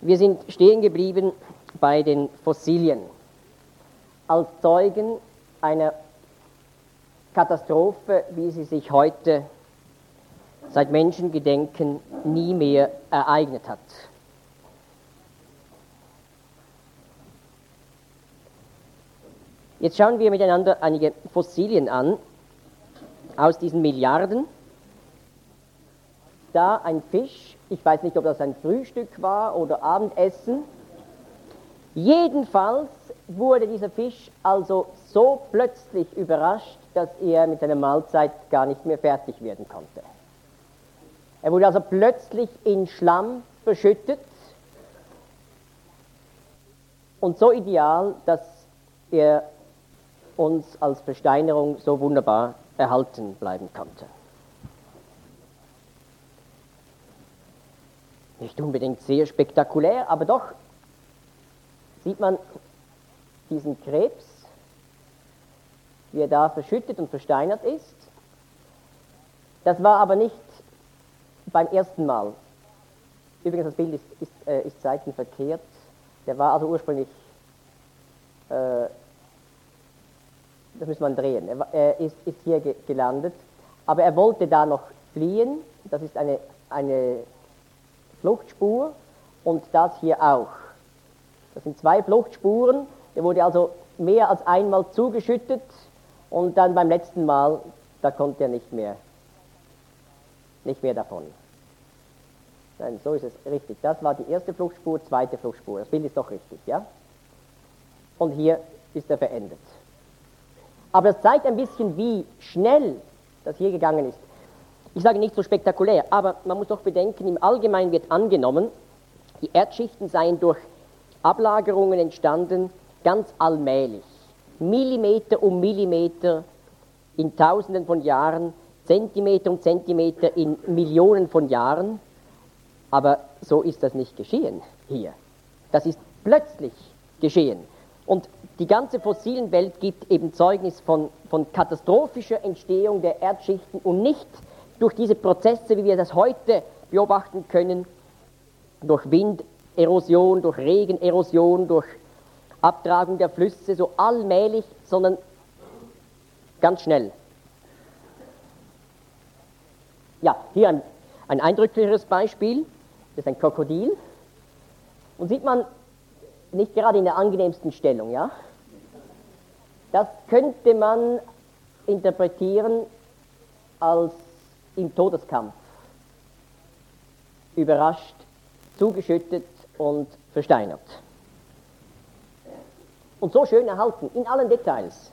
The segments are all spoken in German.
Wir sind stehen geblieben bei den Fossilien als Zeugen einer Katastrophe, wie sie sich heute seit Menschengedenken nie mehr ereignet hat. Jetzt schauen wir miteinander einige Fossilien an aus diesen Milliarden. Da ein Fisch, ich weiß nicht, ob das ein Frühstück war oder Abendessen. Jedenfalls wurde dieser Fisch also so plötzlich überrascht, dass er mit seiner Mahlzeit gar nicht mehr fertig werden konnte. Er wurde also plötzlich in Schlamm verschüttet und so ideal, dass er uns als Versteinerung so wunderbar erhalten bleiben konnte. Nicht unbedingt sehr spektakulär, aber doch sieht man diesen Krebs, wie er da verschüttet und versteinert ist. Das war aber nicht beim ersten Mal. Übrigens, das Bild ist seitenverkehrt. Der war also ursprünglich, das muss man drehen, er ist hier gelandet, aber er wollte da noch fliehen. Das ist eine Fluchtspur und das hier auch. Das sind zwei Fluchtspuren. Er wurde also mehr als einmal zugeschüttet und dann beim letzten Mal, da konnte er nicht mehr davon. Nein, so ist es richtig. Das war die erste Fluchtspur, zweite Fluchtspur. Das Bild ist doch richtig, ja? Und hier ist er verendet. Aber es zeigt ein bisschen, wie schnell das hier gegangen ist. Ich sage nicht so spektakulär, aber man muss doch bedenken, im Allgemeinen wird angenommen, die Erdschichten seien durch Ablagerungen entstanden, ganz allmählich. Millimeter um Millimeter in Tausenden von Jahren, Zentimeter um Zentimeter in Millionen von Jahren. Aber so ist das nicht geschehen hier. Das ist plötzlich geschehen. Und die ganze Fossilienwelt gibt eben Zeugnis von katastrophischer Entstehung der Erdschichten und nicht durch diese Prozesse, wie wir das heute beobachten können, durch Winderosion, durch Regenerosion, durch Abtragung der Flüsse, so allmählich, sondern ganz schnell. Ja, hier ein eindrücklicheres Beispiel, das ist ein Krokodil. Und sieht man nicht gerade in der angenehmsten Stellung, ja? Das könnte man interpretieren als im Todeskampf. Überrascht, zugeschüttet und versteinert. Und so schön erhalten, in allen Details.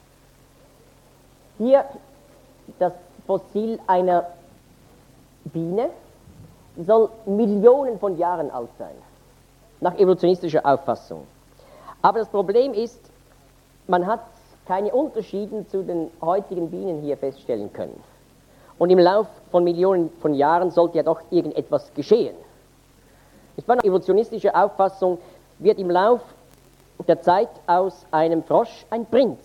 Hier das Fossil einer Biene, die soll Millionen von Jahren alt sein, nach evolutionistischer Auffassung. Aber das Problem ist, man hat keine Unterschiede zu den heutigen Bienen hier feststellen können. Und im Lauf von Millionen von Jahren sollte ja doch irgendetwas geschehen. Nach evolutionistischer Auffassung wird im Lauf der Zeit aus einem Frosch ein Prinz.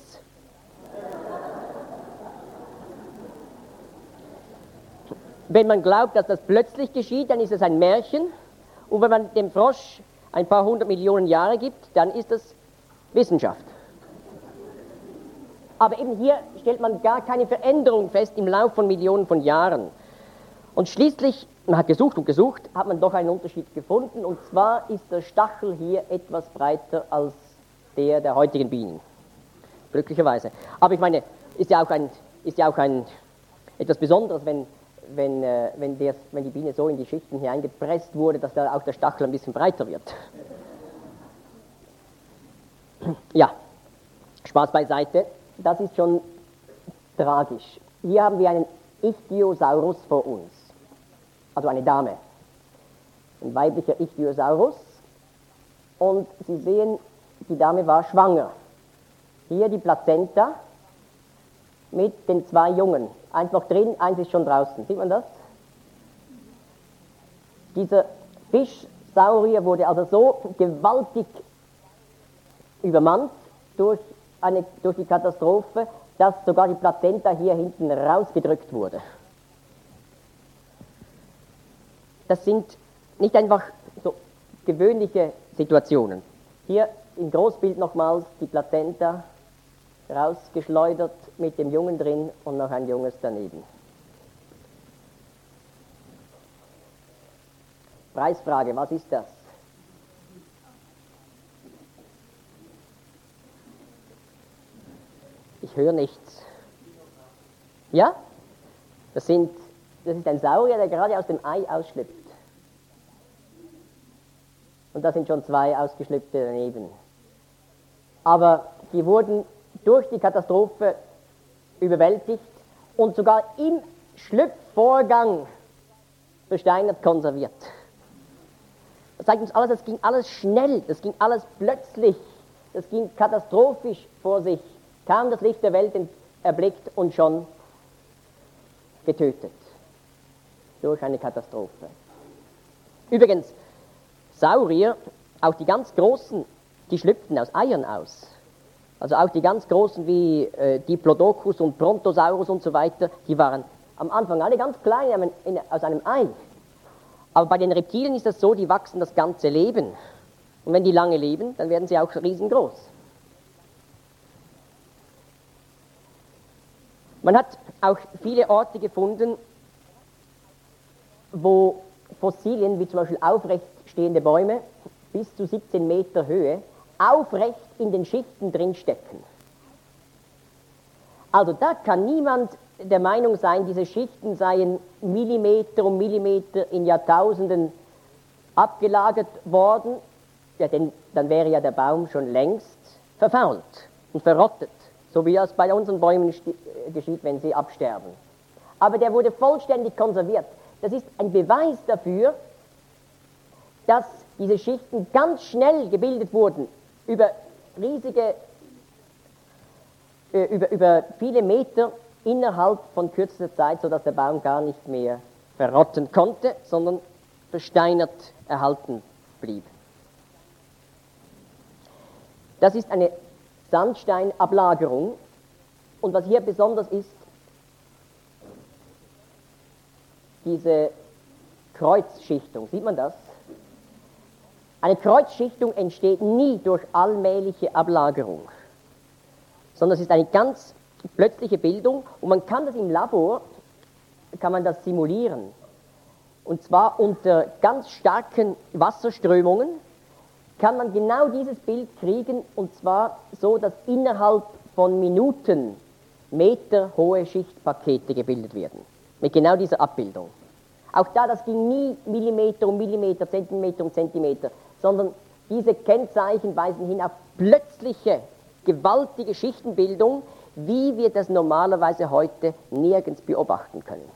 Wenn man glaubt, dass das plötzlich geschieht, dann ist es ein Märchen. Und wenn man dem Frosch ein paar 100 Millionen Jahre gibt, dann ist es Wissenschaft. Aber eben hier stellt man gar keine Veränderung fest im Lauf von Millionen von Jahren. Und schließlich, man hat gesucht und gesucht, hat man doch einen Unterschied gefunden. Und zwar ist der Stachel hier etwas breiter als der heutigen Bienen. Glücklicherweise. Aber ich meine, ist ja auch etwas Besonderes, wenn die Biene so in die Schichten hineingepresst wurde, dass da auch der Stachel ein bisschen breiter wird. Ja, Spaß beiseite, das ist schon tragisch. Hier haben wir einen Ichthyosaurus vor uns, also eine Dame, ein weiblicher Ichthyosaurus. Und Sie sehen, die Dame war schwanger. Hier die Plazenta mit den zwei Jungen. Eins noch drin, eins ist schon draußen. Sieht man das? Dieser Fischsaurier wurde also so gewaltig übermannt durch die Katastrophe, dass sogar die Plazenta hier hinten rausgedrückt wurde. Das sind nicht einfach so gewöhnliche Situationen. Hier im Großbild nochmals die Plazenta rausgeschleudert mit dem Jungen drin und noch ein Junges daneben. Preisfrage, was ist das? Ich höre nichts. Ja? Das ist ein Saurier, der gerade aus dem Ei ausschlüpft. Und da sind schon 2 ausgeschlüpfte daneben. Aber die wurden durch die Katastrophe überwältigt und sogar im Schlüpfvorgang versteinert konserviert. Das zeigt uns alles, das ging alles schnell, das ging alles plötzlich, das ging katastrophisch vor sich. Kaum das Licht der Welt erblickt und schon getötet durch eine Katastrophe. Übrigens, Saurier, auch die ganz Großen, die schlüpften aus Eiern aus. Also auch die ganz Großen wie Diplodocus und Brontosaurus und so weiter, die waren am Anfang alle ganz klein aus einem Ei. Aber bei den Reptilien ist das so, die wachsen das ganze Leben. Und wenn die lange leben, dann werden sie auch riesengroß. Man hat auch viele Orte gefunden, wo Fossilien, wie zum Beispiel aufrecht stehende Bäume, bis zu 17 Meter Höhe, aufrecht in den Schichten drinstecken. Also da kann niemand der Meinung sein, diese Schichten seien Millimeter um Millimeter in Jahrtausenden abgelagert worden, ja, denn dann wäre ja der Baum schon längst verfault und verrottet, so wie das bei unseren Bäumen geschieht, wenn sie absterben. Aber der wurde vollständig konserviert. Das ist ein Beweis dafür, dass diese Schichten ganz schnell gebildet wurden, über viele Meter innerhalb von kürzester Zeit, sodass der Baum gar nicht mehr verrotten konnte, sondern versteinert erhalten blieb. Das ist eine Sandsteinablagerung und was hier besonders ist, diese Kreuzschichtung, sieht man das? Eine Kreuzschichtung entsteht nie durch allmähliche Ablagerung, sondern es ist eine ganz plötzliche Bildung und man kann das im Labor, kann man das simulieren. Und zwar unter ganz starken Wasserströmungen kann man genau dieses Bild kriegen und zwar so, dass innerhalb von Minuten meterhohe Schichtpakete gebildet werden. Mit genau dieser Abbildung. Auch da, das ging nie Millimeter um Millimeter, Zentimeter um Zentimeter, sondern diese Kennzeichen weisen hin auf plötzliche, gewaltige Schichtenbildung, wie wir das normalerweise heute nirgends beobachten können.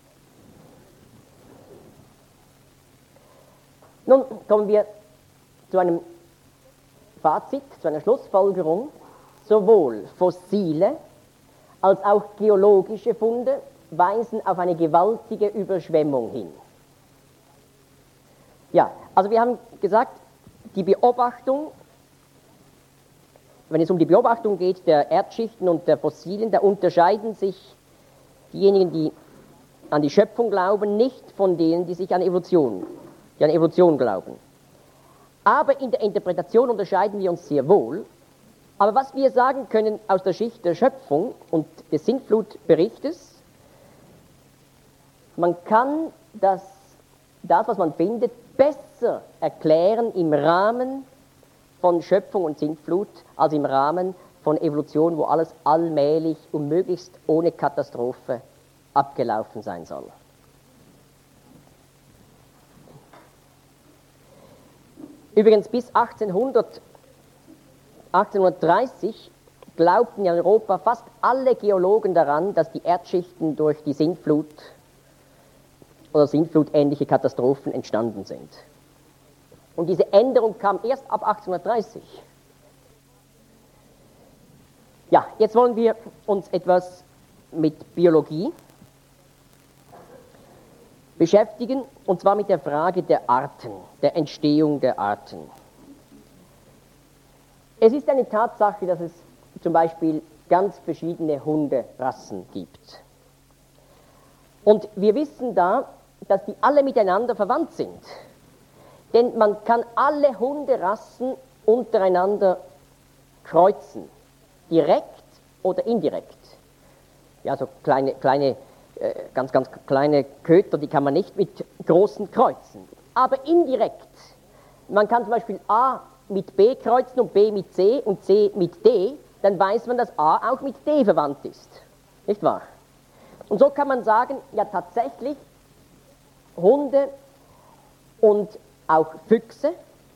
Nun kommen wir zu einem Fazit, zu einer Schlussfolgerung. Sowohl fossile als auch geologische Funde weisen auf eine gewaltige Überschwemmung hin. Ja, also wir haben gesagt, die Beobachtung, wenn es um die Beobachtung geht der Erdschichten und der Fossilien, da unterscheiden sich diejenigen, die an die Schöpfung glauben, nicht von denen, die an Evolution glauben. Aber in der Interpretation unterscheiden wir uns sehr wohl. Aber was wir sagen können aus der Schicht der Schöpfung und des Sintflutberichtes, man kann das, was man findet, besser erklären im Rahmen von Schöpfung und Sintflut als im Rahmen von Evolution, wo alles allmählich und möglichst ohne Katastrophe abgelaufen sein soll. Übrigens bis 1830 glaubten in Europa fast alle Geologen daran, dass die Erdschichten durch die Sintflut oder sintflutähnliche Katastrophen entstanden sind. Und diese Änderung kam erst ab 1830. Ja, jetzt wollen wir uns etwas mit Biologie beschäftigen, und zwar mit der Frage der Arten, der Entstehung der Arten. Es ist eine Tatsache, dass es zum Beispiel ganz verschiedene Hunderassen gibt. Und wir wissen da, dass die alle miteinander verwandt sind. Denn man kann alle Hunderassen untereinander kreuzen, direkt oder indirekt. Ja, so ganz kleine Köter, die kann man nicht mit großen kreuzen. Aber indirekt. Man kann zum Beispiel A mit B kreuzen und B mit C und C mit D, dann weiß man, dass A auch mit D verwandt ist. Nicht wahr? Und so kann man sagen, ja tatsächlich, Hunde und auch Füchse,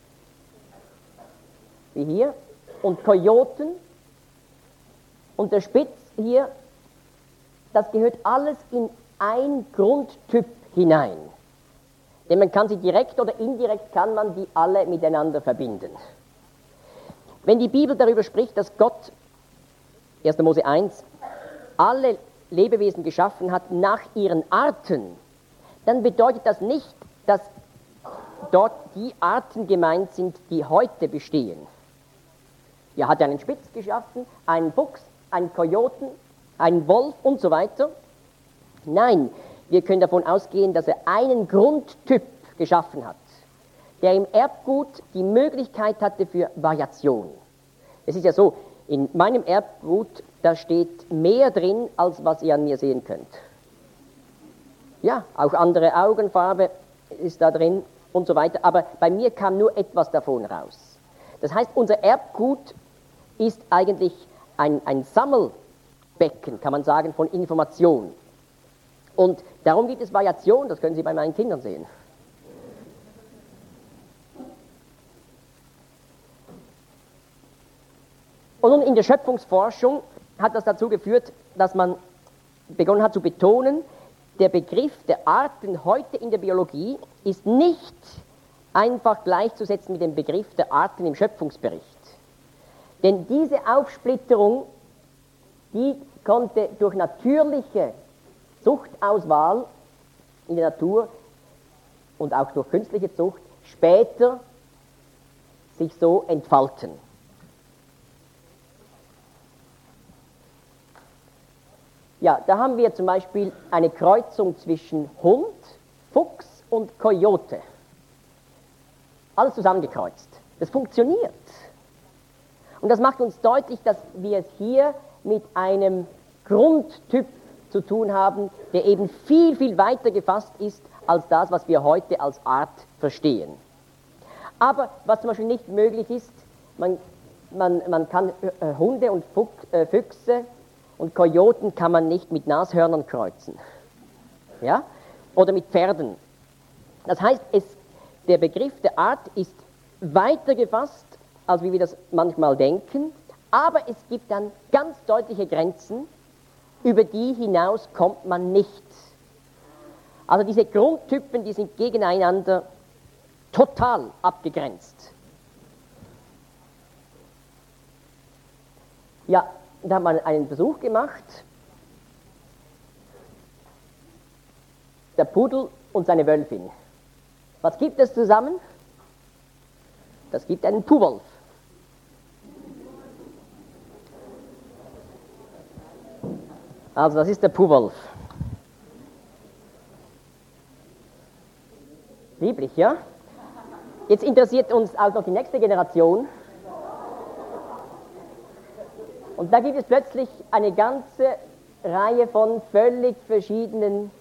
wie hier, und Kojoten und der Spitz hier, das gehört alles in ein Grundtyp hinein. Denn man kann sie direkt oder indirekt, kann man die alle miteinander verbinden. Wenn die Bibel darüber spricht, dass Gott, 1. Mose 1, alle Lebewesen geschaffen hat nach ihren Arten, dann bedeutet das nicht, dass dort die Arten gemeint sind, die heute bestehen. Er hat einen Spitz geschaffen, einen Fuchs, einen Kojoten, einen Wolf und so weiter. Nein, wir können davon ausgehen, dass er einen Grundtyp geschaffen hat, der im Erbgut die Möglichkeit hatte für Variation. Es ist ja so, in meinem Erbgut, da steht mehr drin, als was ihr an mir sehen könnt. Ja, auch andere Augenfarbe ist da drin und so weiter, aber bei mir kam nur etwas davon raus. Das heißt, unser Erbgut ist eigentlich ein Sammelbecken, kann man sagen, von Information. Und darum gibt es Variation, das können Sie bei meinen Kindern sehen. Und nun in der Schöpfungsforschung hat das dazu geführt, dass man begonnen hat zu betonen, der Begriff der Arten heute in der Biologie ist nicht einfach gleichzusetzen mit dem Begriff der Arten im Schöpfungsbericht. Denn diese Aufsplitterung, die konnte durch natürliche Zuchtauswahl in der Natur und auch durch künstliche Zucht später sich so entfalten. Ja, da haben wir zum Beispiel eine Kreuzung zwischen Hund, Fuchs und Kojote. Alles zusammengekreuzt. Das funktioniert. Und das macht uns deutlich, dass wir es hier mit einem Grundtyp zu tun haben, der eben viel, viel weiter gefasst ist als das, was wir heute als Art verstehen. Aber was zum Beispiel nicht möglich ist, man kann Hunde und Füchse und Kojoten kann man nicht mit Nashörnern kreuzen. Ja? Oder mit Pferden. Das heißt, der Begriff der Art ist weiter gefasst, als wie wir das manchmal denken, aber es gibt dann ganz deutliche Grenzen, über die hinaus kommt man nicht. Also diese Grundtypen, die sind gegeneinander total abgegrenzt. Ja, da hat man einen Versuch gemacht. Der Pudel und seine Wölfin. Was gibt es zusammen? Das gibt einen Puwolf. Also das ist der Puwolf. Lieblich, ja? Jetzt interessiert uns auch noch die nächste Generation. Und da gibt es plötzlich eine ganze Reihe von völlig verschiedenen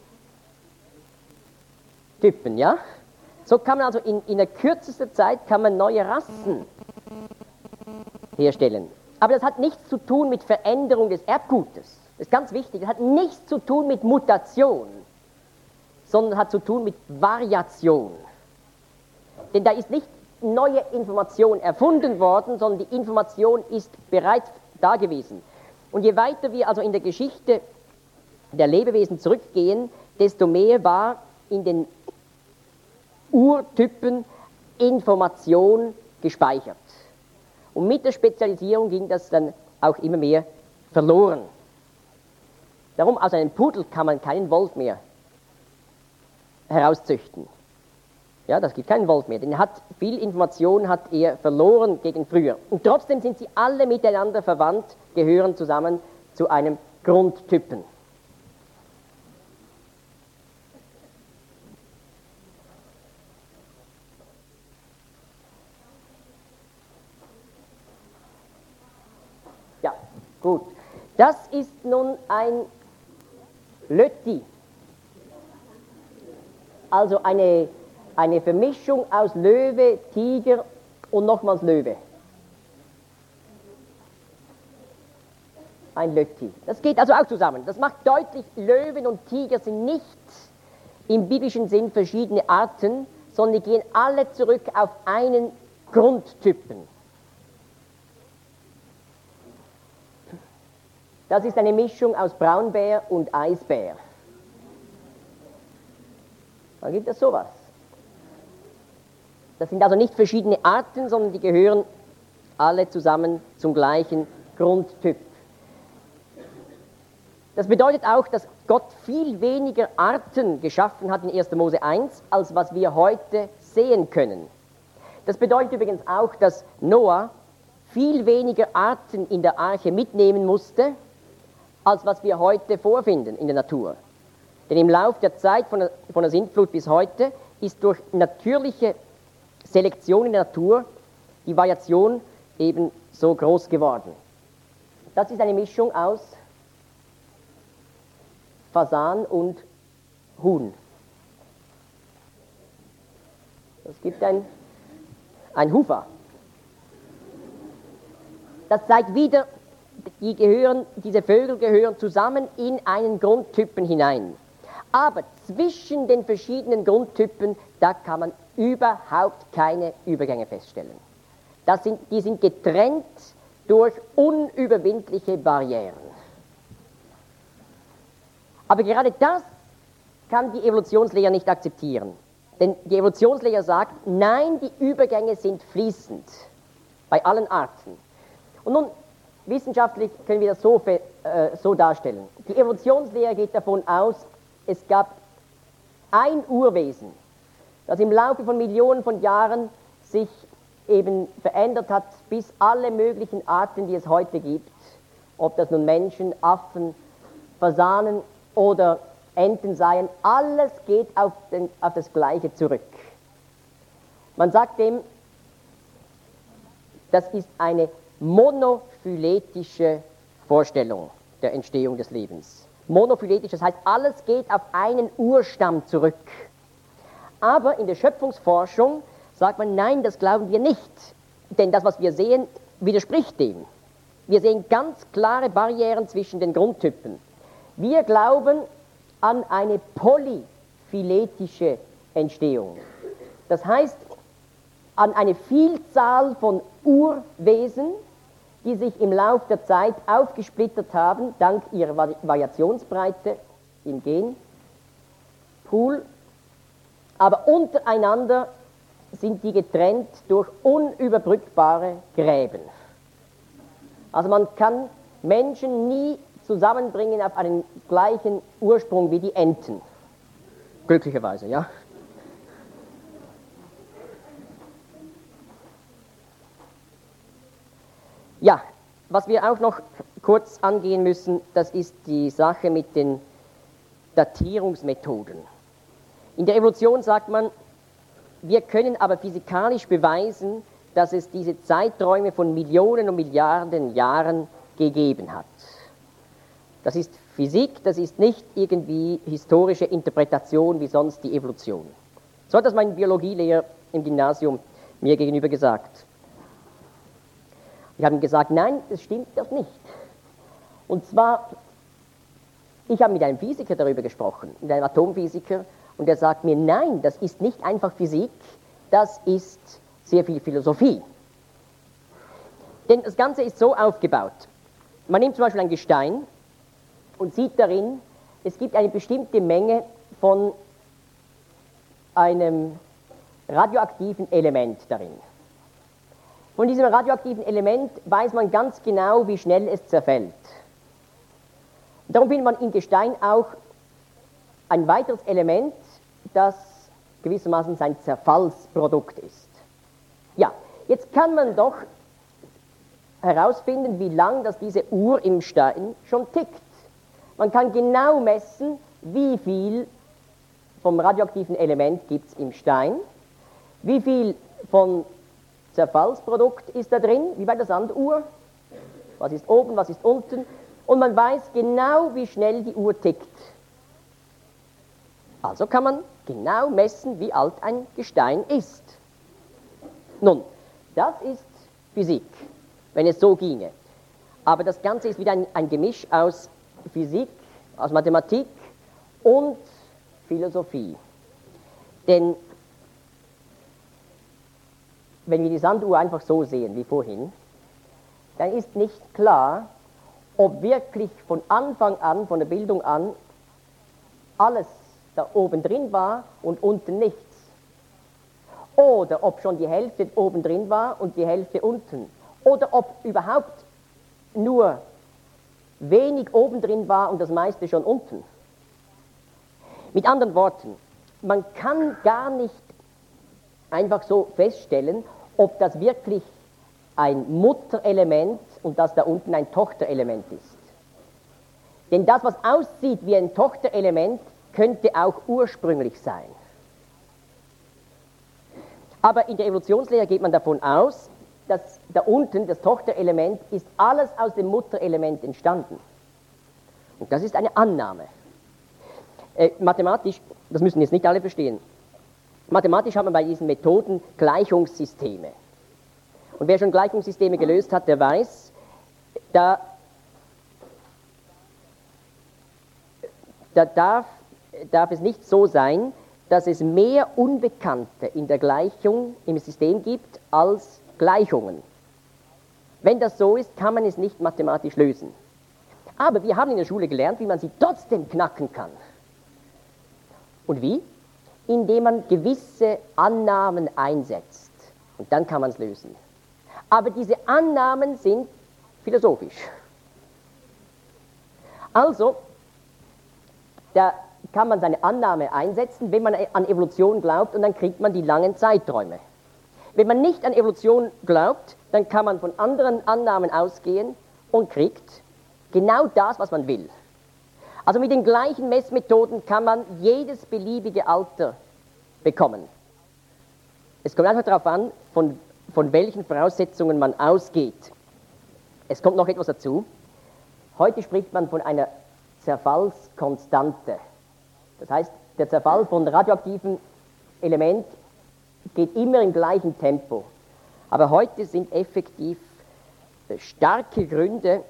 Typen, ja? So kann man also in der kürzesten Zeit kann man neue Rassen herstellen. Aber das hat nichts zu tun mit Veränderung des Erbgutes. Das ist ganz wichtig. Das hat nichts zu tun mit Mutation, sondern hat zu tun mit Variation. Denn da ist nicht neue Information erfunden worden, sondern die Information ist bereits da gewesen. Und je weiter wir also in der Geschichte der Lebewesen zurückgehen, desto mehr war in den Urtypen Information gespeichert. Und mit der Spezialisierung ging das dann auch immer mehr verloren. Darum, aus einem Pudel kann man keinen Wolf mehr herauszüchten. Ja, das gibt keinen Wolf mehr, denn viel Information hat er verloren gegen früher. Und trotzdem sind sie alle miteinander verwandt, gehören zusammen zu einem Grundtypen. Gut. Das ist nun ein Lötti. Also eine Vermischung aus Löwe, Tiger und nochmals Löwe. Ein Lötti. Das geht also auch zusammen. Das macht deutlich, Löwen und Tiger sind nicht im biblischen Sinn verschiedene Arten, sondern die gehen alle zurück auf einen Grundtypen. Das ist eine Mischung aus Braunbär und Eisbär. Da gibt es sowas. Das sind also nicht verschiedene Arten, sondern die gehören alle zusammen zum gleichen Grundtyp. Das bedeutet auch, dass Gott viel weniger Arten geschaffen hat in 1. Mose 1, als was wir heute sehen können. Das bedeutet übrigens auch, dass Noah viel weniger Arten in der Arche mitnehmen musste, als was wir heute vorfinden in der Natur. Denn im Lauf der Zeit von der Sintflut bis heute ist durch natürliche Selektion in der Natur die Variation eben so groß geworden. Das ist eine Mischung aus Fasan und Huhn. Es gibt ein Hufer. Das zeigt wieder, diese Vögel gehören zusammen in einen Grundtypen hinein. Aber zwischen den verschiedenen Grundtypen, da kann man überhaupt keine Übergänge feststellen. Die sind getrennt durch unüberwindliche Barrieren. Aber gerade das kann die Evolutionslehre nicht akzeptieren. Denn die Evolutionslehre sagt, nein, die Übergänge sind fließend bei allen Arten. Und nun, wissenschaftlich können wir das so darstellen. Die Evolutionslehre geht davon aus, es gab ein Urwesen, das im Laufe von Millionen von Jahren sich eben verändert hat, bis alle möglichen Arten, die es heute gibt, ob das nun Menschen, Affen, Fasanen oder Enten seien, alles geht auf das Gleiche zurück. Man sagt dem, das ist eine monophyletische Vorstellung der Entstehung des Lebens. Monophyletisch, das heißt, alles geht auf einen Urstamm zurück. Aber in der Schöpfungsforschung sagt man, nein, das glauben wir nicht. Denn das, was wir sehen, widerspricht dem. Wir sehen ganz klare Barrieren zwischen den Grundtypen. Wir glauben an eine polyphyletische Entstehung. Das heißt, an eine Vielzahl von Urwesen, die sich im Lauf der Zeit aufgesplittert haben, dank ihrer Variationsbreite im Genpool, aber untereinander sind die getrennt durch unüberbrückbare Gräben. Also man kann Menschen nie zusammenbringen auf einen gleichen Ursprung wie die Enten. Glücklicherweise, ja. Ja, was wir auch noch kurz angehen müssen, das ist die Sache mit den Datierungsmethoden. In der Evolution sagt man, wir können aber physikalisch beweisen, dass es diese Zeiträume von Millionen und Milliarden Jahren gegeben hat. Das ist Physik, das ist nicht irgendwie historische Interpretation wie sonst die Evolution. So hat das mein Biologielehrer im Gymnasium mir gegenüber gesagt. Ich habe ihm gesagt, nein, das stimmt das nicht. Und zwar, ich habe mit einem Physiker darüber gesprochen, mit einem Atomphysiker, und er sagt mir, nein, das ist nicht einfach Physik, das ist sehr viel Philosophie. Denn das Ganze ist so aufgebaut. Man nimmt zum Beispiel ein Gestein und sieht darin, es gibt eine bestimmte Menge von einem radioaktiven Element darin. Von diesem radioaktiven Element weiß man ganz genau, wie schnell es zerfällt. Und darum findet man im Gestein auch ein weiteres Element, das gewissermaßen sein Zerfallsprodukt ist. Ja, jetzt kann man doch herausfinden, wie lang das diese Uhr im Stein schon tickt. Man kann genau messen, wie viel vom radioaktiven Element gibt es im Stein, wie viel von Zerfallsprodukt ist da drin, wie bei der Sanduhr. was ist oben, was ist unten, und man weiß genau, wie schnell die Uhr tickt. Also kann man genau messen, wie alt ein Gestein ist. Nun, das ist Physik, wenn es so ginge. Aber das Ganze ist wieder ein Gemisch aus Physik, aus Mathematik und Philosophie. Denn wenn wir die Sanduhr einfach so sehen wie vorhin, dann ist nicht klar, ob wirklich von Anfang an, von der Bildung an, alles da oben drin war und unten nichts. Oder ob schon die Hälfte oben drin war und die Hälfte unten. Oder ob überhaupt nur wenig oben drin war und das meiste schon unten. Mit anderen Worten, man kann gar nicht einfach so feststellen, ob das wirklich ein Mutterelement und das da unten ein Tochterelement ist. Denn das, was aussieht wie ein Tochterelement, könnte auch ursprünglich sein. Aber in der Evolutionslehre geht man davon aus, dass da unten, das Tochterelement, ist alles aus dem Mutterelement entstanden. Und das ist eine Annahme. Mathematisch, das müssen jetzt nicht alle verstehen, mathematisch hat man bei diesen Methoden Gleichungssysteme. Und wer schon Gleichungssysteme gelöst hat, der weiß, da darf es nicht so sein, dass es mehr Unbekannte in der Gleichung im System gibt als Gleichungen. Wenn das so ist, kann man es nicht mathematisch lösen. Aber wir haben in der Schule gelernt, wie man sie trotzdem knacken kann. Und wie? Indem man gewisse Annahmen einsetzt. Und dann kann man es lösen. Aber diese Annahmen sind philosophisch. Also, da kann man seine Annahme einsetzen, wenn man an Evolution glaubt, und dann kriegt man die langen Zeiträume. Wenn man nicht an Evolution glaubt, dann kann man von anderen Annahmen ausgehen und kriegt genau das, was man will. Also mit den gleichen Messmethoden kann man jedes beliebige Alter bekommen. Es kommt einfach darauf an, von welchen Voraussetzungen man ausgeht. Es kommt noch etwas dazu. Heute spricht man von einer Zerfallskonstante. Das heißt, der Zerfall von radioaktiven Elementen geht immer im gleichen Tempo. Aber heute sind effektiv starke Gründe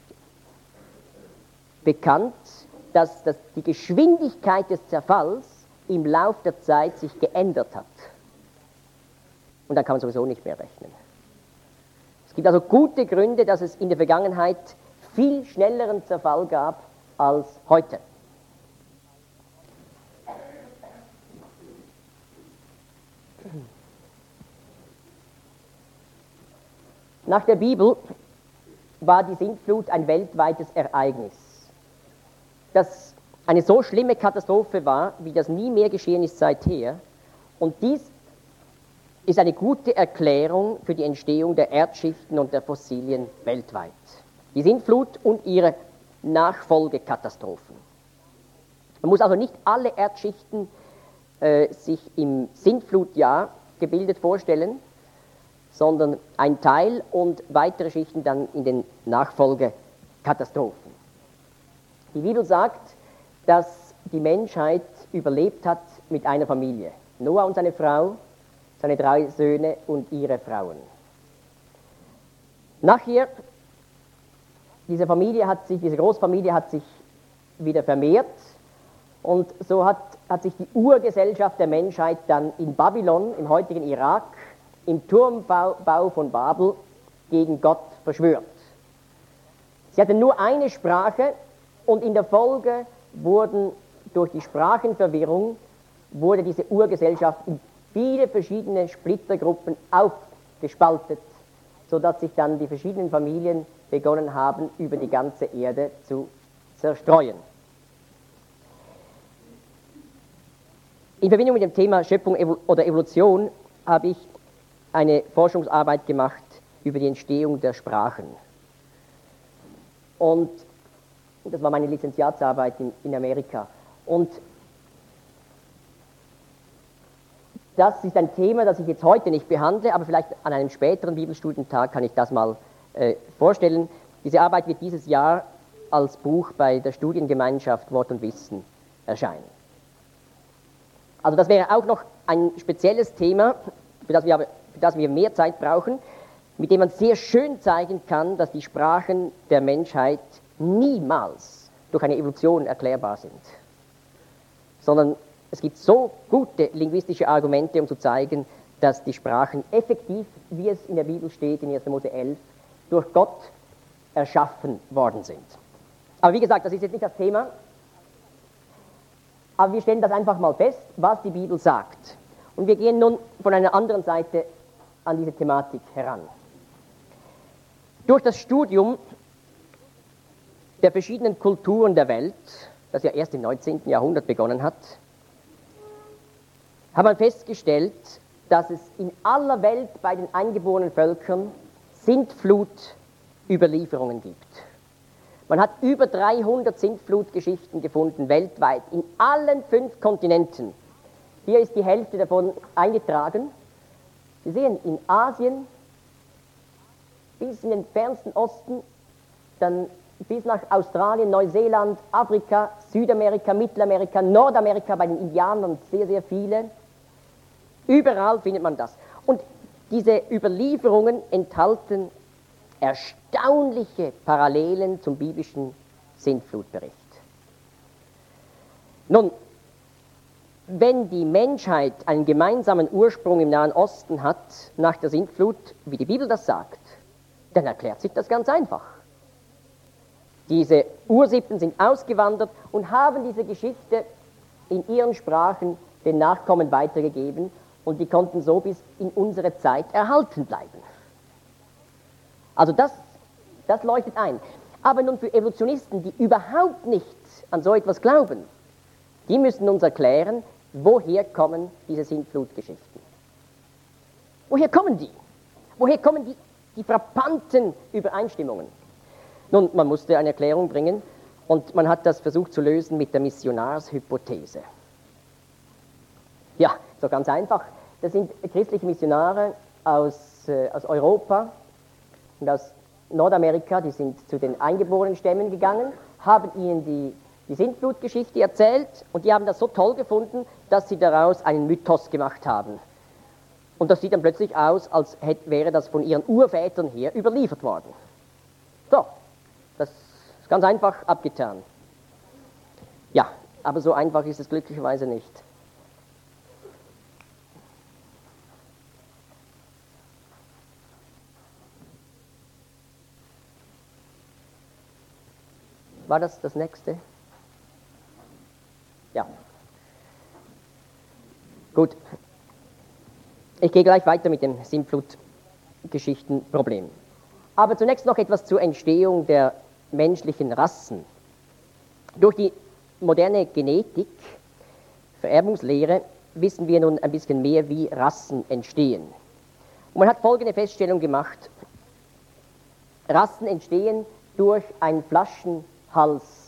bekannt, dass die Geschwindigkeit des Zerfalls im Lauf der Zeit sich geändert hat. Und dann kann man sowieso nicht mehr rechnen. Es gibt also gute Gründe, dass es in der Vergangenheit viel schnelleren Zerfall gab als heute. Nach der Bibel war die Sintflut ein weltweites Ereignis, das eine so schlimme Katastrophe war, wie das nie mehr geschehen ist seither. Und dies ist eine gute Erklärung für die Entstehung der Erdschichten und der Fossilien weltweit. Die Sintflut und ihre Nachfolgekatastrophen. Man muss also nicht alle Erdschichten sich im Sintflutjahr gebildet vorstellen, sondern ein Teil und weitere Schichten dann in den Nachfolgekatastrophen. Die Bibel sagt, dass die Menschheit überlebt hat mit einer Familie. Noah und seine Frau, seine 3 Söhne und ihre Frauen. Nachher, diese Großfamilie hat sich wieder vermehrt, und so hat sich die Urgesellschaft der Menschheit dann in Babylon, im heutigen Irak, im Turmbau von Babel gegen Gott verschwört. Sie hatten nur eine Sprache, und in der Folge wurden durch die Sprachenverwirrung diese Urgesellschaft in viele verschiedene Splittergruppen aufgespaltet, sodass sich dann die verschiedenen Familien begonnen haben, über die ganze Erde zu zerstreuen. In Verbindung mit dem Thema Schöpfung oder Evolution habe ich eine Forschungsarbeit gemacht über die Entstehung der Sprachen. Und das war meine Lizenziatsarbeit in Amerika. Und das ist ein Thema, das ich jetzt heute nicht behandle, aber vielleicht an einem späteren Bibelstudientag kann ich das mal vorstellen. Diese Arbeit wird dieses Jahr als Buch bei der Studiengemeinschaft Wort und Wissen erscheinen. Also das wäre auch noch ein spezielles Thema, für das wir mehr Zeit brauchen, mit dem man sehr schön zeigen kann, dass die Sprachen der Menschheit niemals durch eine Evolution erklärbar sind, sondern es gibt so gute linguistische Argumente, um zu zeigen, dass die Sprachen effektiv, wie es in der Bibel steht, in 1. Mose 11, durch Gott erschaffen worden sind. Aber wie gesagt, das ist jetzt nicht das Thema, aber wir stellen das einfach mal fest, was die Bibel sagt. Und wir gehen nun von einer anderen Seite an diese Thematik heran. Durch das Studium der verschiedenen Kulturen der Welt, das ja erst im 19. Jahrhundert begonnen hat, hat man festgestellt, dass es in aller Welt bei den eingeborenen Völkern Sintflutüberlieferungen gibt. Man hat über 300 Sintflutgeschichten gefunden, weltweit, in allen 5 Kontinenten. Hier ist die Hälfte davon eingetragen. Sie sehen, in Asien, bis in den fernsten Osten, dann bis nach Australien, Neuseeland, Afrika, Südamerika, Mittelamerika, Nordamerika, bei den Indianern sehr, sehr viele. Überall findet man das. Und diese Überlieferungen enthalten erstaunliche Parallelen zum biblischen Sintflutbericht. Nun, wenn die Menschheit einen gemeinsamen Ursprung im Nahen Osten hat, nach der Sintflut, wie die Bibel das sagt, dann erklärt sich das ganz einfach. Diese Ursippen sind ausgewandert und haben diese Geschichte in ihren Sprachen den Nachkommen weitergegeben und die konnten so bis in unsere Zeit erhalten bleiben. Also das leuchtet ein. Aber nun für Evolutionisten, die überhaupt nicht an so etwas glauben, die müssen uns erklären, woher kommen diese Sintflutgeschichten? Woher kommen die? Woher kommen die frappanten Übereinstimmungen? Nun, man musste eine Erklärung bringen und man hat das versucht zu lösen mit der Missionarshypothese. Ja, so ganz einfach. Das sind christliche Missionare aus Europa und aus Nordamerika, die sind zu den eingeborenen Stämmen gegangen, haben ihnen die Sintflutgeschichte erzählt und die haben das so toll gefunden, dass sie daraus einen Mythos gemacht haben. Und das sieht dann plötzlich aus, als wäre das von ihren Urvätern her überliefert worden. So, das ist ganz einfach abgetan. Ja, aber so einfach ist es glücklicherweise nicht. War das das nächste? Ja. Gut. Ich gehe gleich weiter mit dem Sintflutgeschichtenproblem. Aber zunächst noch etwas zur Entstehung der menschlichen Rassen. Durch die moderne Genetik, Vererbungslehre, wissen wir nun ein bisschen mehr, wie Rassen entstehen. Und man hat folgende Feststellung gemacht. Rassen entstehen durch ein Flaschenhalsereignis.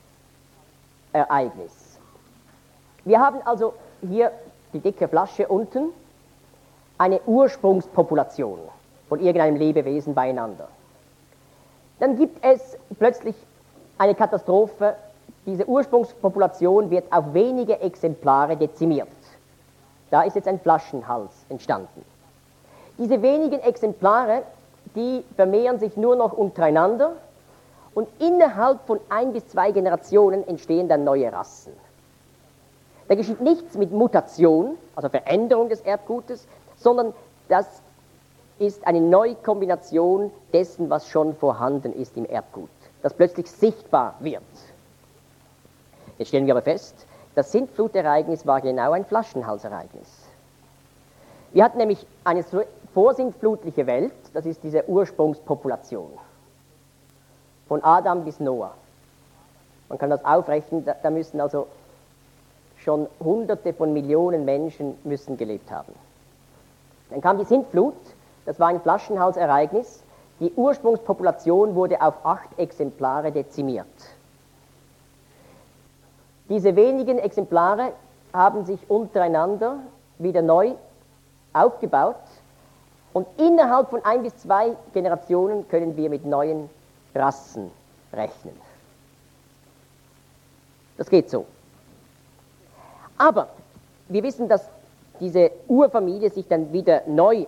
Wir haben also hier die dicke Flasche unten, eine Ursprungspopulation von irgendeinem Lebewesen beieinander. Dann gibt es plötzlich eine Katastrophe, diese Ursprungspopulation wird auf wenige Exemplare dezimiert. Da ist jetzt ein Flaschenhals entstanden. Diese wenigen Exemplare, die vermehren sich nur noch untereinander und innerhalb von 1 bis 2 Generationen entstehen dann neue Rassen. Da geschieht nichts mit Mutation, also Veränderung des Erbgutes, sondern das ist eine Neukombination dessen, was schon vorhanden ist im Erbgut, das plötzlich sichtbar wird. Jetzt stellen wir aber fest, das Sintflutereignis war genau ein Flaschenhalsereignis. Wir hatten nämlich eine vorsintflutliche Welt, das ist diese Ursprungspopulation, von Adam bis Noah. Man kann das aufrechnen, da müssen also schon Hunderte von Millionen Menschen müssen gelebt haben. Dann kam die Sintflut, das war ein Flaschenhalsereignis. Die Ursprungspopulation wurde auf 8 Exemplare dezimiert. Diese wenigen Exemplare haben sich untereinander wieder neu aufgebaut und innerhalb von 1 bis 2 Generationen können wir mit neuen Rassen rechnen. Das geht so. Aber wir wissen, dass diese Urfamilie sich dann wieder neu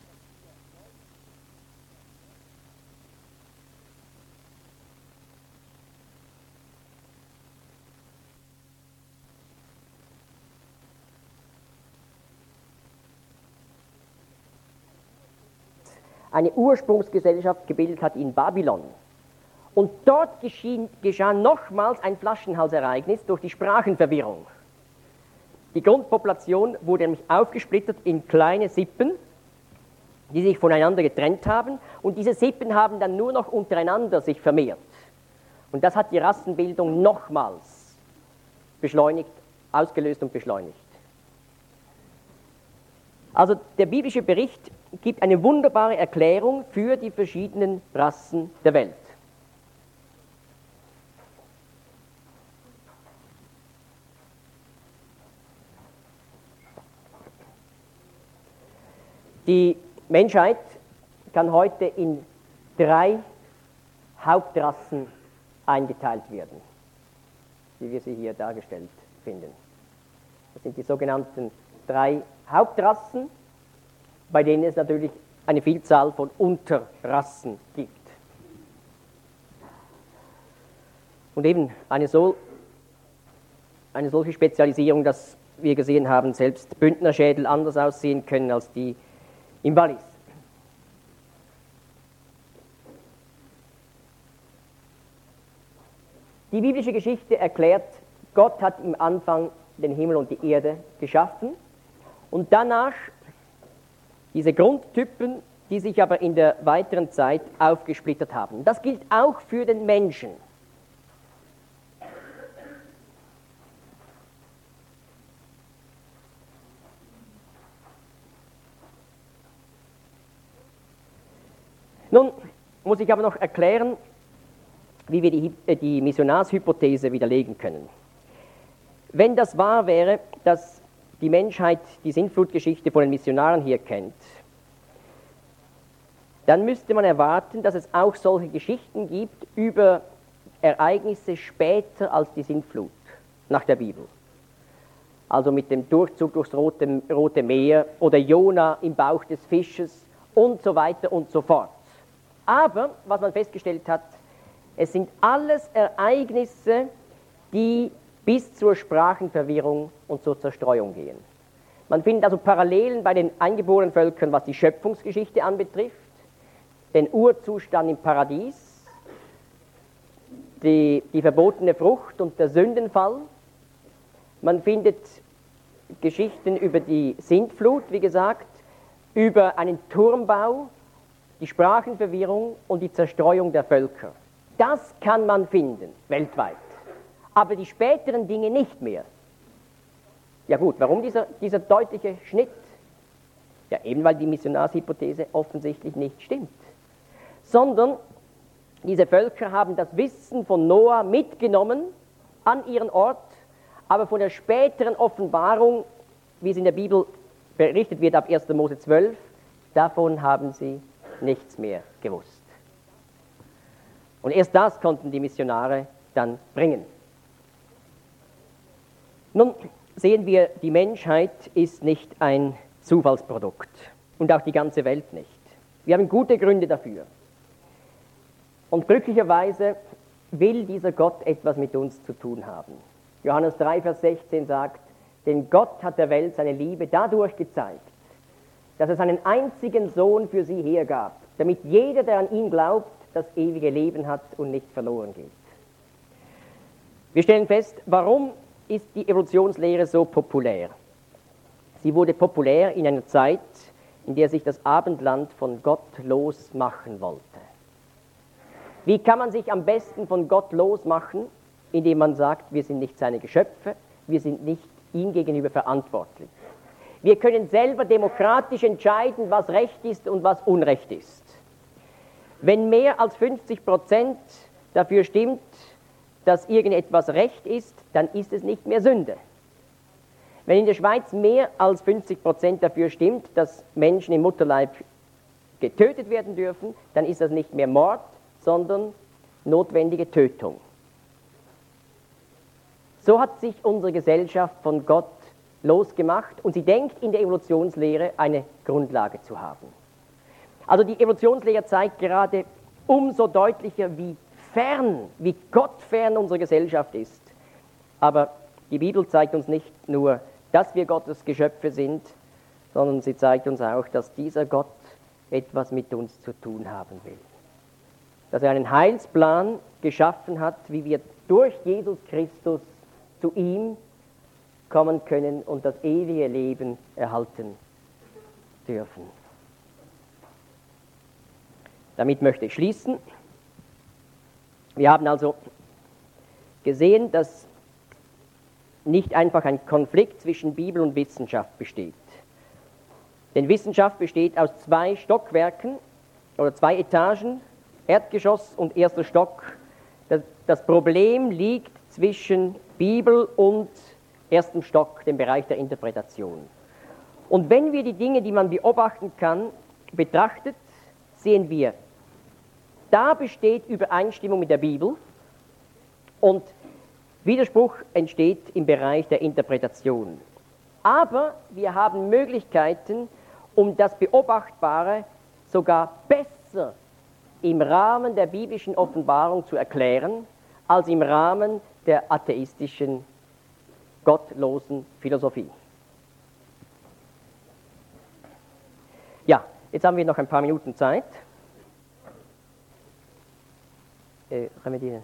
eine Ursprungsgesellschaft gebildet hat in Babylon. Und dort geschah nochmals ein Flaschenhalsereignis durch die Sprachenverwirrung. Die Grundpopulation wurde nämlich aufgesplittert in kleine Sippen, die sich voneinander getrennt haben, und diese Sippen haben dann nur noch untereinander sich vermehrt. Und das hat die Rassenbildung nochmals beschleunigt, ausgelöst und beschleunigt. Also der biblische Bericht gibt eine wunderbare Erklärung für die verschiedenen Rassen der Welt. Die Menschheit kann heute in 3 Hauptrassen eingeteilt werden, wie wir sie hier dargestellt finden. Das sind die sogenannten 3 Hauptrassen, bei denen es natürlich eine Vielzahl von Unterrassen gibt. Und eben eine solche Spezialisierung, dass wir gesehen haben, selbst Bündnerschädel anders aussehen können als die im Wallis. Die biblische Geschichte erklärt, Gott hat im Anfang den Himmel und die Erde geschaffen und danach diese Grundtypen, die sich aber in der weiteren Zeit aufgesplittert haben. Das gilt auch für den Menschen. Nun muss ich aber noch erklären, wie wir die Missionarshypothese widerlegen können. Wenn das wahr wäre, dass die Menschheit die Sintflutgeschichte von den Missionaren hier kennt, dann müsste man erwarten, dass es auch solche Geschichten gibt über Ereignisse später als die Sintflut nach der Bibel. Also mit dem Durchzug durchs Rote Meer oder Jona im Bauch des Fisches und so weiter und so fort. Aber, was man festgestellt hat, es sind alles Ereignisse, die bis zur Sprachenverwirrung und zur Zerstreuung gehen. Man findet also Parallelen bei den eingeborenen Völkern, was die Schöpfungsgeschichte anbetrifft, den Urzustand im Paradies, die verbotene Frucht und der Sündenfall. Man findet Geschichten über die Sintflut, wie gesagt, über einen Turmbau, die Sprachenverwirrung und die Zerstreuung der Völker. Das kann man finden, weltweit. Aber die späteren Dinge nicht mehr. Ja gut, warum dieser deutliche Schnitt? Ja, eben weil die Missionarshypothese offensichtlich nicht stimmt. Sondern diese Völker haben das Wissen von Noah mitgenommen an ihren Ort, aber von der späteren Offenbarung, wie es in der Bibel berichtet wird ab 1. Mose 12, davon haben sie nichts mehr gewusst. Und erst das konnten die Missionare dann bringen. Nun sehen wir, die Menschheit ist nicht ein Zufallsprodukt und auch die ganze Welt nicht. Wir haben gute Gründe dafür. Und glücklicherweise will dieser Gott etwas mit uns zu tun haben. Johannes 3, Vers 16 sagt, denn Gott hat der Welt seine Liebe dadurch gezeigt, dass er seinen einzigen Sohn für sie hergab, damit jeder, der an ihn glaubt, das ewige Leben hat und nicht verloren geht. Wir stellen fest, warum ist die Evolutionslehre so populär? Sie wurde populär in einer Zeit, in der sich das Abendland von Gott losmachen wollte. Wie kann man sich am besten von Gott losmachen? Indem man sagt, wir sind nicht seine Geschöpfe, wir sind nicht ihm gegenüber verantwortlich. Wir können selber demokratisch entscheiden, was Recht ist und was Unrecht ist. Wenn mehr als 50% dafür stimmt, dass irgendetwas Recht ist, dann ist es nicht mehr Sünde. Wenn in der Schweiz mehr als 50% dafür stimmt, dass Menschen im Mutterleib getötet werden dürfen, dann ist das nicht mehr Mord, sondern notwendige Tötung. So hat sich unsere Gesellschaft von Gott losgemacht und sie denkt, in der Evolutionslehre eine Grundlage zu haben. Also die Evolutionslehre zeigt gerade umso deutlicher, wie gottfern unsere Gesellschaft ist. Aber die Bibel zeigt uns nicht nur, dass wir Gottes Geschöpfe sind, sondern sie zeigt uns auch, dass dieser Gott etwas mit uns zu tun haben will. Dass er einen Heilsplan geschaffen hat, wie wir durch Jesus Christus zu ihm kommen können und das ewige Leben erhalten dürfen. Damit möchte ich schließen. Wir haben also gesehen, dass nicht einfach ein Konflikt zwischen Bibel und Wissenschaft besteht. Denn Wissenschaft besteht aus 2 Stockwerken oder 2 Etagen, Erdgeschoss und 1. Stock. Das Problem liegt zwischen Bibel und 1. Stock, dem Bereich der Interpretation. Und wenn wir die Dinge, die man beobachten kann, betrachtet, sehen wir, da besteht Übereinstimmung mit der Bibel und Widerspruch entsteht im Bereich der Interpretation. Aber wir haben Möglichkeiten, um das Beobachtbare sogar besser im Rahmen der biblischen Offenbarung zu erklären, als im Rahmen der atheistischen, gottlosen Philosophie. Ja, jetzt haben wir noch ein paar Minuten Zeit. Können wir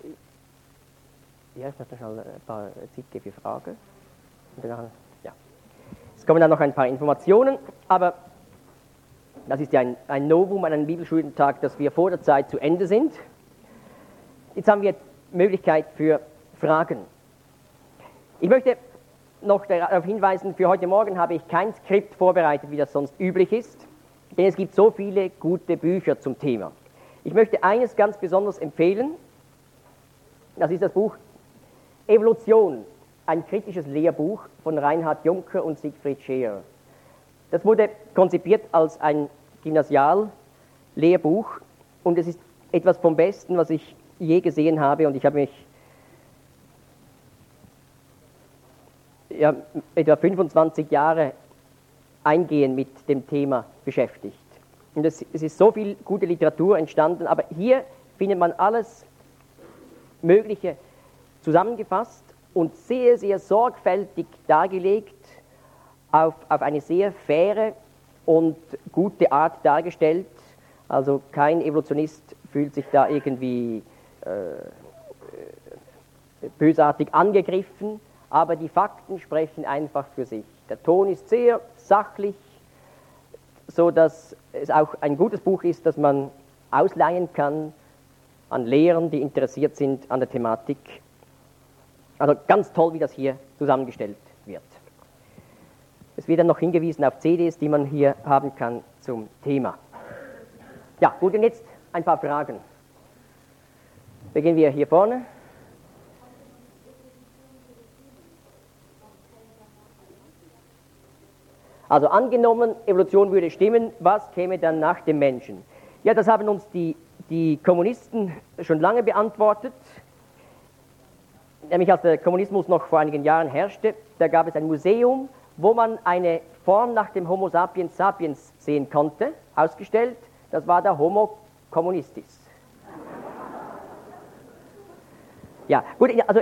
ich möchte noch ein paar Zeit für Fragen. Ja. Es kommen dann noch ein paar Informationen, aber das ist ja ein Novum an einem Bibelschulentag, dass wir vor der Zeit zu Ende sind. Jetzt haben wir Möglichkeit für Fragen. Ich möchte noch darauf hinweisen, für heute Morgen habe ich kein Skript vorbereitet, wie das sonst üblich ist, denn es gibt so viele gute Bücher zum Thema. Ich möchte eines ganz besonders empfehlen, das ist das Buch Evolution, ein kritisches Lehrbuch von Reinhard Juncker und Siegfried Scheer. Das wurde konzipiert als ein Gymnasiallehrbuch und es ist etwas vom Besten, was ich je gesehen habe, und ich habe mich etwa 25 Jahre eingehend mit dem Thema beschäftigt. Und es ist so viel gute Literatur entstanden, aber hier findet man alles Mögliche zusammengefasst und sehr, sehr sorgfältig dargelegt, auf eine sehr faire und gute Art dargestellt. Also kein Evolutionist fühlt sich da irgendwie bösartig angegriffen, aber die Fakten sprechen einfach für sich. Der Ton ist sehr sachlich, so dass es auch ein gutes Buch ist, das man ausleihen kann an Lehrern, die interessiert sind an der Thematik. Also ganz toll, wie das hier zusammengestellt wird. Es wird dann noch hingewiesen auf CDs, die man hier haben kann zum Thema. Ja, gut, und jetzt ein paar Fragen. Beginnen wir hier vorne. Also angenommen, Evolution würde stimmen, was käme dann nach dem Menschen? Ja, das haben uns die Kommunisten schon lange beantwortet. Nämlich als der Kommunismus noch vor einigen Jahren herrschte, da gab es ein Museum, wo man eine Form nach dem Homo sapiens sapiens sehen konnte, ausgestellt. Das war der Homo communistis. Ja, gut, also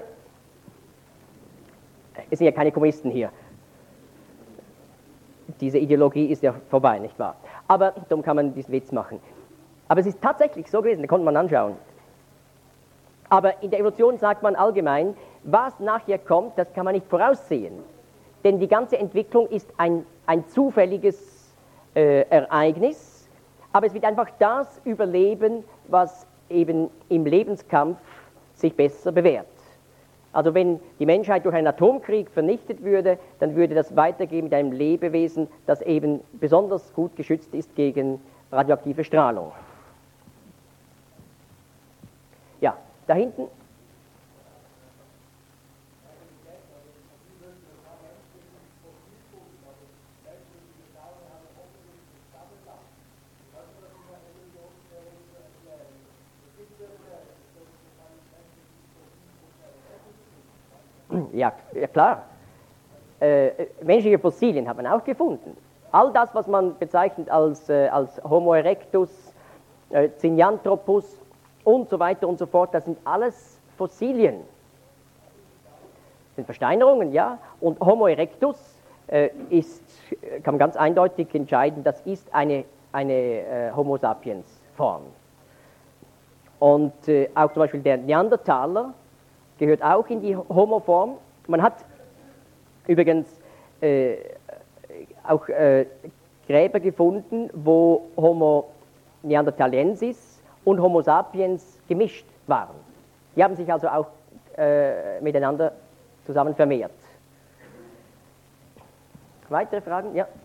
es sind ja keine Kommunisten hier. Diese Ideologie ist ja vorbei, nicht wahr? Aber darum kann man diesen Witz machen. Aber es ist tatsächlich so gewesen, da konnte man anschauen. Aber in der Evolution sagt man allgemein, was nachher kommt, das kann man nicht voraussehen. Denn die ganze Entwicklung ist ein zufälliges Ereignis, aber es wird einfach das überleben, was eben im Lebenskampf sich besser bewährt. Also wenn die Menschheit durch einen Atomkrieg vernichtet würde, dann würde das weitergehen mit einem Lebewesen, das eben besonders gut geschützt ist gegen radioaktive Strahlung. Ja, da hinten. Ja, ja klar. Menschliche Fossilien hat man auch gefunden. All das, was man bezeichnet als Homo erectus, Zinjanthropus und so weiter und so fort, das sind alles Fossilien. Das sind Versteinerungen, ja. Und Homo erectus kann man ganz eindeutig entscheiden, das ist eine Homo sapiens Form. Und auch zum Beispiel der Neandertaler gehört auch in die Homo-Form. Man hat übrigens auch Gräber gefunden, wo Homo neanderthalensis und Homo sapiens gemischt waren. Die haben sich also auch miteinander zusammen vermehrt. Weitere Fragen? Ja.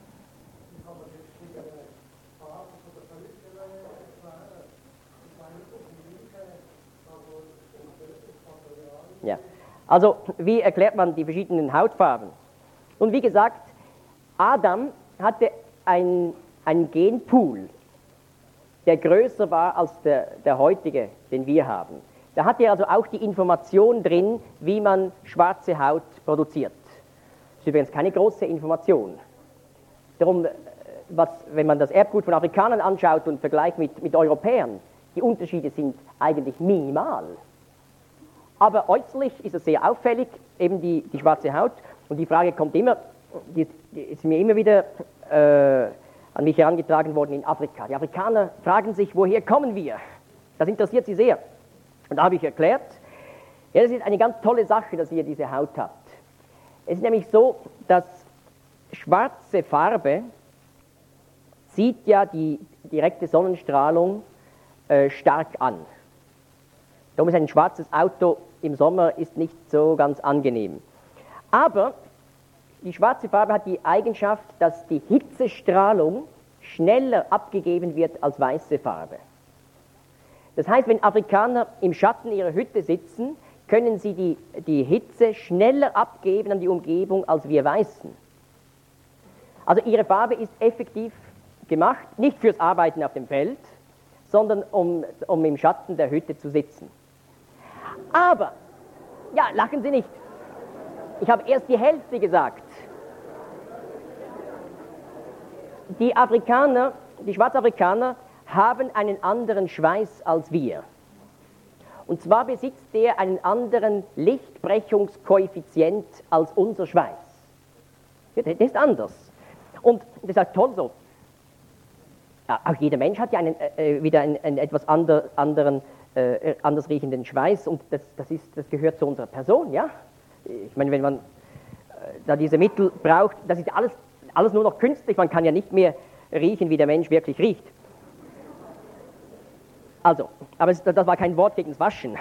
Ja. Also, wie erklärt man die verschiedenen Hautfarben? Und wie gesagt, Adam hatte einen Genpool, der größer war als der heutige, den wir haben. Da hatte er also auch die Information drin, wie man schwarze Haut produziert. Das ist übrigens keine große Information. Darum, wenn man das Erbgut von Afrikanern anschaut und vergleicht mit Europäern, die Unterschiede sind eigentlich minimal. Aber äußerlich ist es sehr auffällig, eben die schwarze Haut. Und die Frage kommt immer, die ist mir immer wieder an mich herangetragen worden in Afrika. Die Afrikaner fragen sich, woher kommen wir? Das interessiert sie sehr. Und da habe ich erklärt, ja, das ist eine ganz tolle Sache, dass ihr diese Haut habt. Es ist nämlich so, dass schwarze Farbe zieht ja die direkte Sonnenstrahlung stark an. Darum ist ein schwarzes Auto im Sommer ist nicht so ganz angenehm. Aber die schwarze Farbe hat die Eigenschaft, dass die Hitzestrahlung schneller abgegeben wird als weiße Farbe. Das heißt, wenn Afrikaner im Schatten ihrer Hütte sitzen, können sie die Hitze schneller abgeben an die Umgebung als wir Weißen. Also ihre Farbe ist effektiv gemacht, nicht fürs Arbeiten auf dem Feld, sondern um im Schatten der Hütte zu sitzen. Aber, ja, lachen Sie nicht, ich habe erst die Hälfte gesagt. Die Schwarzafrikaner haben einen anderen Schweiß als wir. Und zwar besitzt der einen anderen Lichtbrechungskoeffizient als unser Schweiß. Ja, der ist anders. Und das ist halt toll so. Ja, auch jeder Mensch hat ja wieder einen etwas anders riechenden Schweiß und das gehört zu unserer Person, ja. Ich meine, wenn man da diese Mittel braucht, das ist ja alles nur noch künstlich, man kann ja nicht mehr riechen, wie der Mensch wirklich riecht. Also, aber das war kein Wort gegen das Waschen.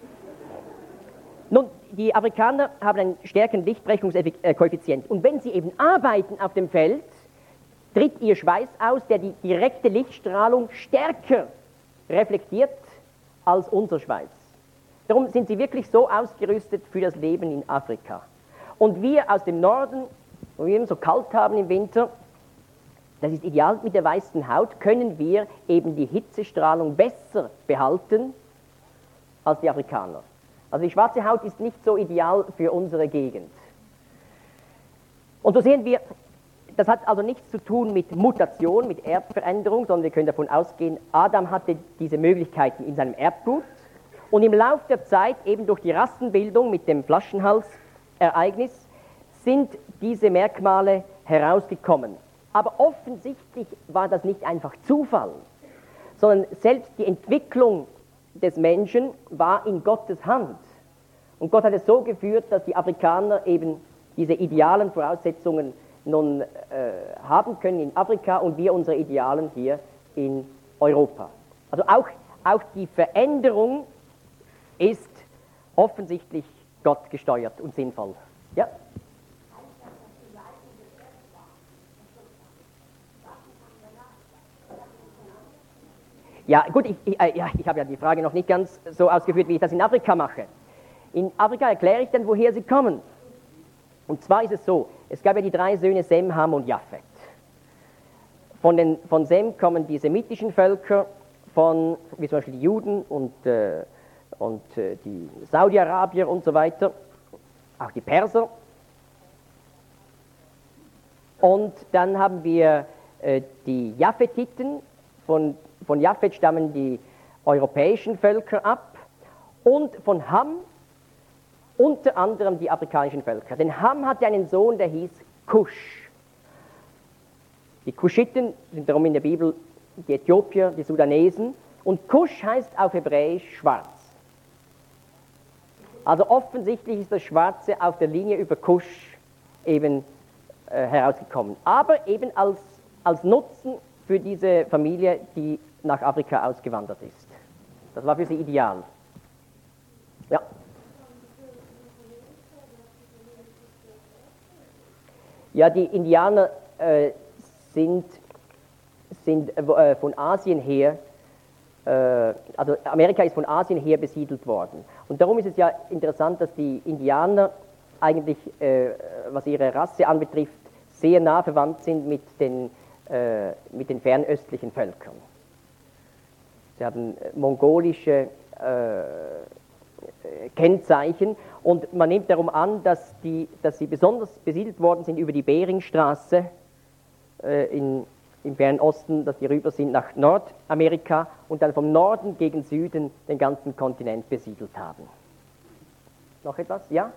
Nun, die Afrikaner haben einen stärkeren Lichtbrechungskoeffizient. Und wenn sie eben arbeiten auf dem Feld, tritt ihr Schweiß aus, der die direkte Lichtstrahlung stärker reflektiert als unser Schweiß. Darum sind sie wirklich so ausgerüstet für das Leben in Afrika. Und wir aus dem Norden, wo wir eben so kalt haben im Winter, das ist ideal mit der weißen Haut, können wir eben die Hitzestrahlung besser behalten als die Afrikaner. Also die schwarze Haut ist nicht so ideal für unsere Gegend. Und so sehen wir, das hat also nichts zu tun mit Mutation, mit Erbveränderung, sondern wir können davon ausgehen, Adam hatte diese Möglichkeiten in seinem Erbgut und im Laufe der Zeit, eben durch die Rassenbildung mit dem Flaschenhalsereignis, sind diese Merkmale herausgekommen. Aber offensichtlich war das nicht einfach Zufall, sondern selbst die Entwicklung des Menschen war in Gottes Hand. Und Gott hat es so geführt, dass die Afrikaner eben diese idealen Voraussetzungen nun haben können in Afrika und wir unsere Idealen hier in Europa. Also auch die Veränderung ist offensichtlich Gott gesteuert und sinnvoll. Ja? Ja, gut, ich habe ja die Frage noch nicht ganz so ausgeführt, wie ich das in Afrika mache. In Afrika erkläre ich dann, woher sie kommen. Und zwar ist es so, es gab ja die 3 Söhne Sem, Ham und Japhet. Von Sem kommen die semitischen Völker, wie zum Beispiel die Juden und die Saudi-Arabier und so weiter. auch die Perser. Und dann haben wir die Japhetiten. Von Japhet stammen die europäischen Völker ab. Und von Ham unter anderem die afrikanischen Völker. Denn Ham hatte einen Sohn, der hieß Kusch. Die Kuschiten sind darum in der Bibel die Äthiopier, die Sudanesen. Und Kusch heißt auf Hebräisch schwarz. Also offensichtlich ist das Schwarze auf der Linie über Kusch eben herausgekommen. Aber eben als Nutzen für diese Familie, die nach Afrika ausgewandert ist. Das war für sie ideal. Ja. Ja, die Indianer sind von Asien her, also Amerika ist von Asien her besiedelt worden. Und darum ist es ja interessant, dass die Indianer eigentlich, was ihre Rasse anbetrifft, sehr nah verwandt sind mit den fernöstlichen Völkern. Sie haben mongolische Kennzeichen und man nimmt darum an, dass sie besonders besiedelt worden sind über die Beringstraße im Fernen Osten, dass die rüber sind nach Nordamerika und dann vom Norden gegen Süden den ganzen Kontinent besiedelt haben. Noch etwas? Ja?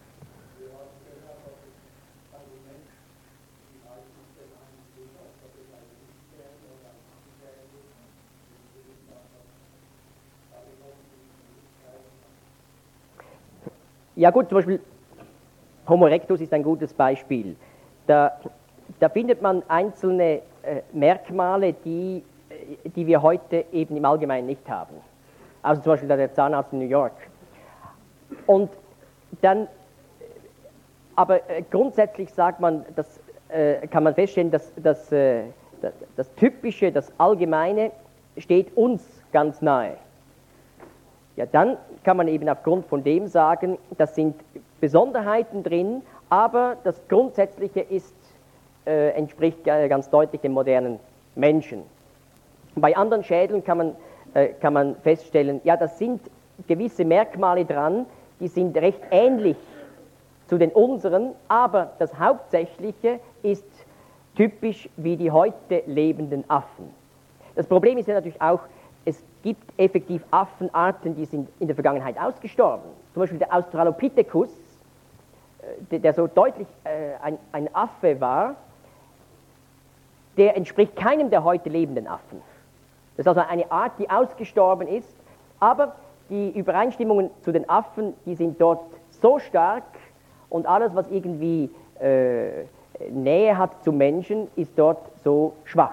Ja gut, zum Beispiel Homo erectus ist ein gutes Beispiel. Da findet man einzelne Merkmale, die wir heute eben im Allgemeinen nicht haben. Also zum Beispiel der Zahnarzt in New York. Und dann, aber grundsätzlich sagt man, kann man feststellen, dass das Typische, das Allgemeine steht uns ganz nahe. Ja, dann kann man eben aufgrund von dem sagen, das sind Besonderheiten drin, aber das Grundsätzliche entspricht ganz deutlich dem modernen Menschen. Bei anderen Schädeln kann man feststellen, ja, das sind gewisse Merkmale dran, die sind recht ähnlich zu den unseren, aber das Hauptsächliche ist typisch wie die heute lebenden Affen. Das Problem ist ja natürlich auch, es gibt effektiv Affenarten, die sind in der Vergangenheit ausgestorben. Zum Beispiel der Australopithecus, der so deutlich ein Affe war, der entspricht keinem der heute lebenden Affen. Das ist also eine Art, die ausgestorben ist, aber die Übereinstimmungen zu den Affen, die sind dort so stark und alles, was irgendwie Nähe hat zum Menschen, ist dort so schwach.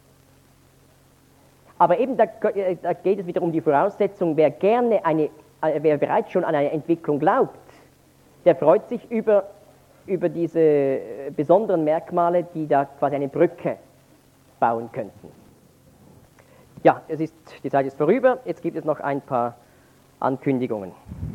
Aber eben da geht es wieder um die Voraussetzung, wer bereits schon an eine Entwicklung glaubt, der freut sich über diese besonderen Merkmale, die da quasi eine Brücke bauen könnten. Ja, die Zeit ist vorüber, jetzt gibt es noch ein paar Ankündigungen.